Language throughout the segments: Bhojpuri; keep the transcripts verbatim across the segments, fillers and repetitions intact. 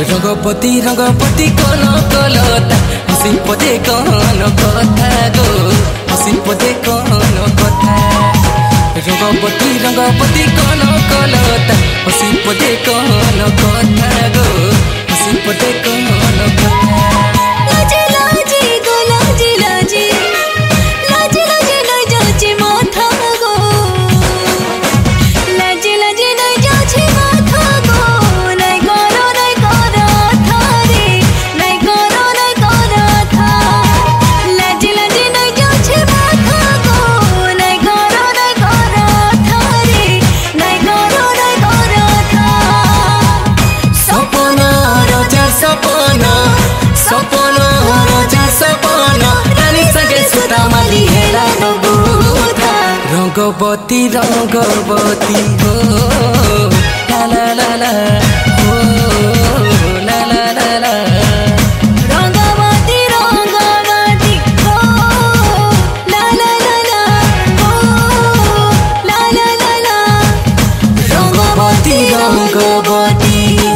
रंगपति रंगपति कन कलता हसी पदे कन कथा गो हसी पदे कन कथा रंगपति रंगपति कन कलता हसी पदे कन कथा गो हसी पदे कन कथा लाजे लाजे गो लाजे लाजे लाजे लाजे नहीं जाचे माथा गो लाजे लाजे नहीं जाचे माथा गो नहीं करो नहीं करो थारे नहीं करो नहीं करो था लाजे लाजे नहीं जाचे माथा गो नहीं करो नहीं करो थारे नहीं करो नहीं करो था सपना रोजा सपना सपना रोजा सपना रानी संगे सुता माली हेला नगुथा रंगवती रंगवती हो ला ला ला ला हो ला ला ला ला रंगवती रंगवती हो ला ला ला ला हो ला ला ला ला रंगवती रंगवती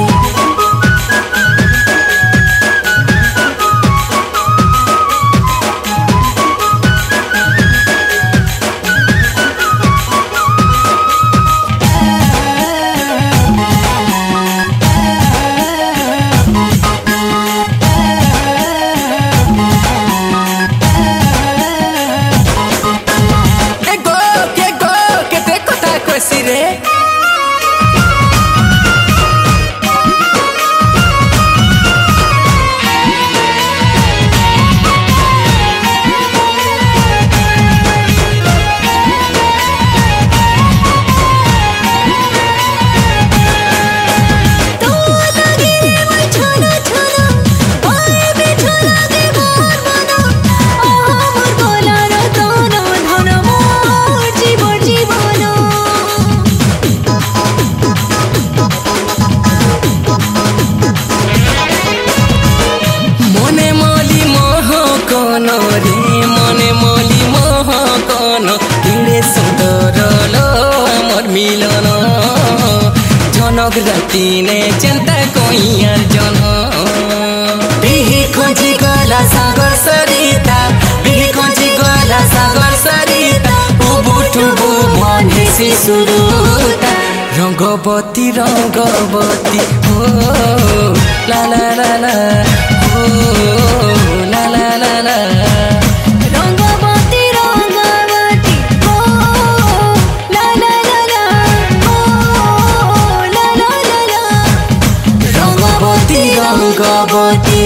मने मली मोह कन किड़े सुंदर लो मोर मिलन जनक राती ने चिंता कोइयार जन बिही खोजी गला सागर सरिता बिही खोजी गला सागर सरिता उबु टुबु मन हेसी सुरुता रंगवती रंगवती हो ला ला ला ला हो ला ला ला ला रंगवती रंगवती हो ला ला ला ला हो ला ला ला ला रंगवती रंगवती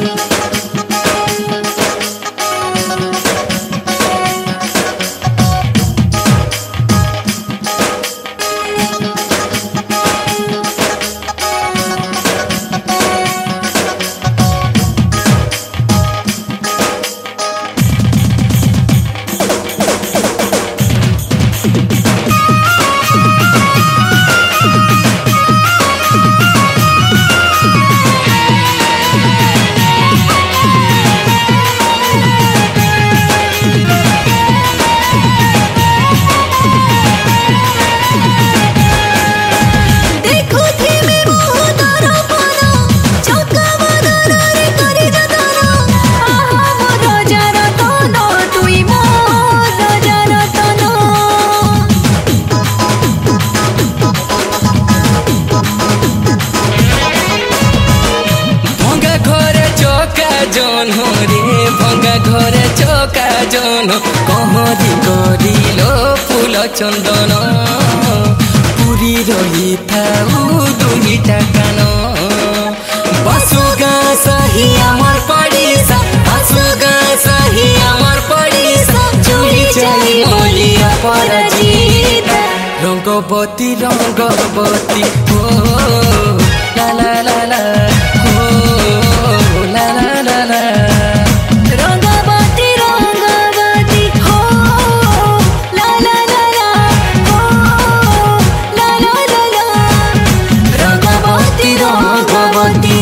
जन रे भंगा घरे चौका जन कहरी करिलो फूल चंदन पूरी रही थाऊ दुईटा कान बसुगा सही आमर पड़िसा बसुगा सही आमर पड़िसा जुड़ी जाई मोलिया परजीता रंगवती रंगवती हो ला ला ला ला हो ला ला ला ला रंगवती रंगवती हो ला ला ला ला हो ला ला ला ला रंगवती रंगवती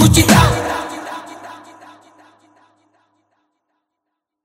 Kuchita